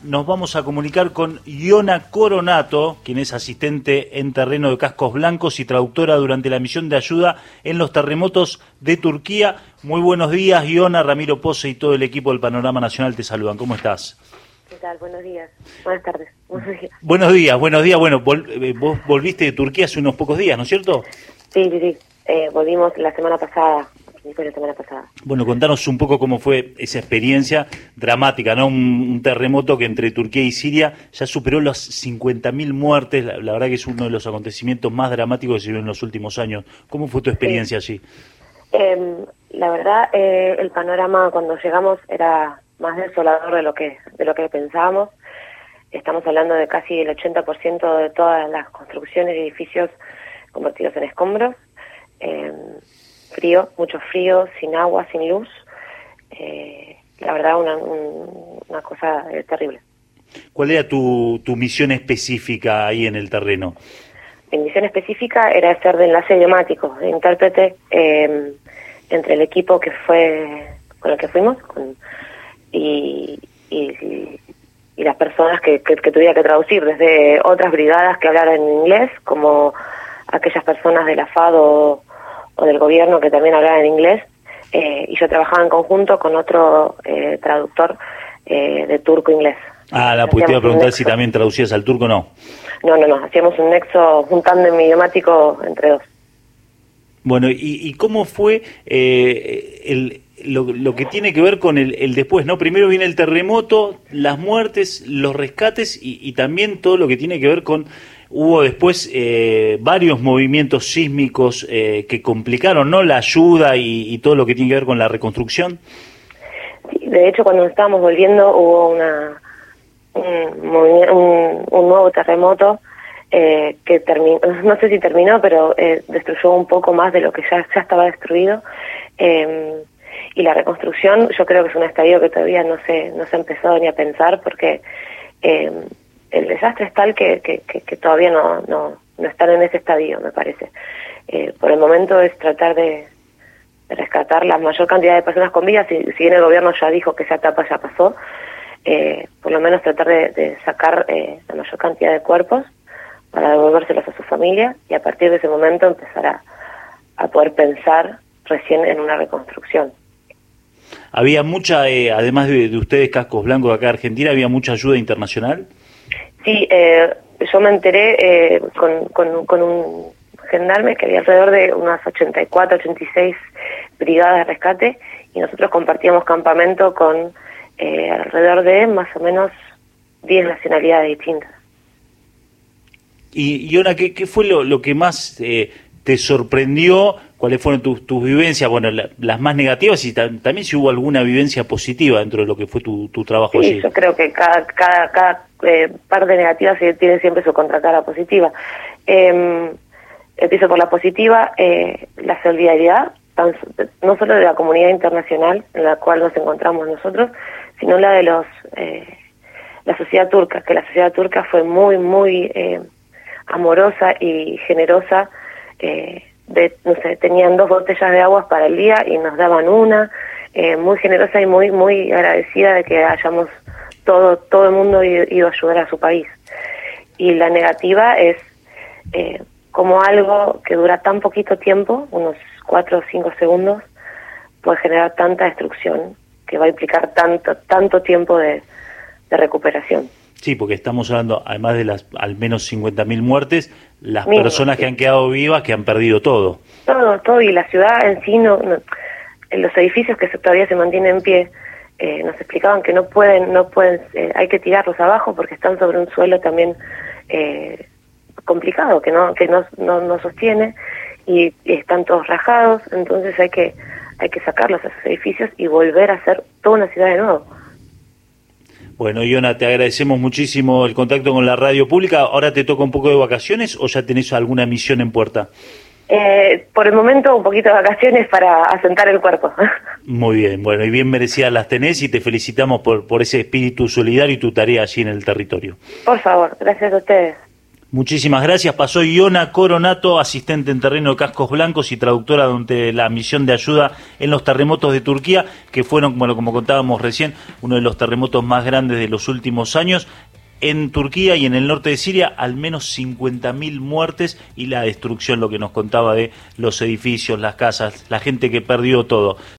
nos vamos a comunicar con Iona Coronato, quien es asistente en terreno de Cascos Blancos y traductora durante la misión de ayuda en los terremotos de Turquía. Muy buenos días, Iona. Ramiro Pose y todo el equipo del Panorama Nacional te saludan. ¿Cómo estás? ¿Qué tal? Buenos días. Buenas tardes. Buenos días, buenos días. Bueno, vos volviste de Turquía hace unos pocos días, ¿no es cierto? Sí. Volvimos la semana pasada. Bueno, contanos un poco cómo fue esa experiencia dramática, ¿no? Un terremoto que entre Turquía y Siria ya superó las 50.000 muertes. La verdad que es uno de los acontecimientos más dramáticos que se vio en los últimos años. ¿Cómo fue tu experiencia allí? La verdad, el panorama cuando llegamos era más desolador de lo que pensábamos. Estamos hablando de casi el 80% de todas las construcciones y edificios convertidos en escombros. Frío, mucho frío, sin agua, sin luz. La verdad, una cosa terrible. ¿Cuál era tu misión específica ahí en el terreno? Mi misión específica era ser de enlace idiomático, de intérprete entre el equipo con el que fuimos y las personas que tuviera que traducir, desde otras brigadas que hablaran en inglés, como aquellas personas de la FAD o del gobierno que también hablaban en inglés, y yo trabajaba en conjunto con otro traductor de turco-inglés. Pues te iba a preguntar si también traducías al turco o no. No, hacíamos un nexo, un tándem idiomático entre dos. Bueno, ¿y cómo fue lo que tiene que ver con el después, ¿no? Primero viene el terremoto, las muertes, los rescates y también todo lo que tiene que ver con... Hubo después varios movimientos sísmicos que complicaron, ¿no?, la ayuda y todo lo que tiene que ver con la reconstrucción. Sí, de hecho, cuando estábamos volviendo hubo un nuevo terremoto que terminó, no sé si terminó, pero destruyó un poco más de lo que ya estaba destruido. Y la reconstrucción yo creo que es un estadio que todavía no se ha empezado ni a pensar, porque el desastre es tal que todavía no están en ese estadio, me parece. Por el momento es tratar de rescatar la mayor cantidad de personas con vida. Si bien el gobierno ya dijo que esa etapa ya pasó, por lo menos tratar de sacar la mayor cantidad de cuerpos para devolvérselos a su familia, y a partir de ese momento empezar a poder pensar recién en una reconstrucción. ¿Había mucha, además de ustedes, Cascos Blancos de acá de Argentina, había mucha ayuda internacional? Sí, yo me enteré con un gendarme que había alrededor de unas 84, 86 brigadas de rescate, y nosotros compartíamos campamento con alrededor de más o menos 10 nacionalidades distintas. Y Iona, ¿qué fue lo que más te sorprendió? ¿Cuáles fueron tus vivencias? Bueno, las más negativas, y también si hubo alguna vivencia positiva dentro de lo que fue tu trabajo allí. Sí, yo creo que cada parte negativa tiene siempre su contracara positiva. Empiezo por la positiva, la solidaridad, no solo de la comunidad internacional en la cual nos encontramos nosotros, sino la de la sociedad turca, que la sociedad turca fue muy amorosa y generosa. Tenían 2 botellas de agua para el día y nos daban una, muy generosa y muy agradecida de que hayamos todo el mundo ido a ayudar a su país. Y la negativa es como algo que dura tan poquito tiempo, unos 4 o 5 segundos, puede generar tanta destrucción, que va a implicar tanto tiempo de recuperación. Sí, porque estamos hablando, además de las al menos 50.000 muertes, las Mismo, personas que han quedado vivas, que han perdido todo. Todo, y la ciudad en sí, los edificios que todavía se mantienen en pie, nos explicaban que no pueden, hay que tirarlos abajo porque están sobre un suelo también complicado, que no sostiene, y están todos rajados. Entonces hay que sacarlos a esos edificios y volver a hacer toda una ciudad de nuevo. Bueno, Iona, te agradecemos muchísimo el contacto con la radio pública. ¿Ahora te toca un poco de vacaciones o ya tenés alguna misión en puerta? Por el momento un poquito de vacaciones para asentar el cuerpo. Muy bien, bueno, y bien merecidas las tenés, y te felicitamos por ese espíritu solidario y tu tarea allí en el territorio. Por favor, gracias a ustedes. Muchísimas gracias. Pasó Iona Coronato, asistente en terreno de Cascos Blancos y traductora de la misión de ayuda en los terremotos de Turquía, que fueron, bueno, como contábamos recién, uno de los terremotos más grandes de los últimos años. En Turquía y en el norte de Siria, al menos 50.000 muertes y la destrucción, lo que nos contaba de los edificios, las casas, la gente que perdió todo.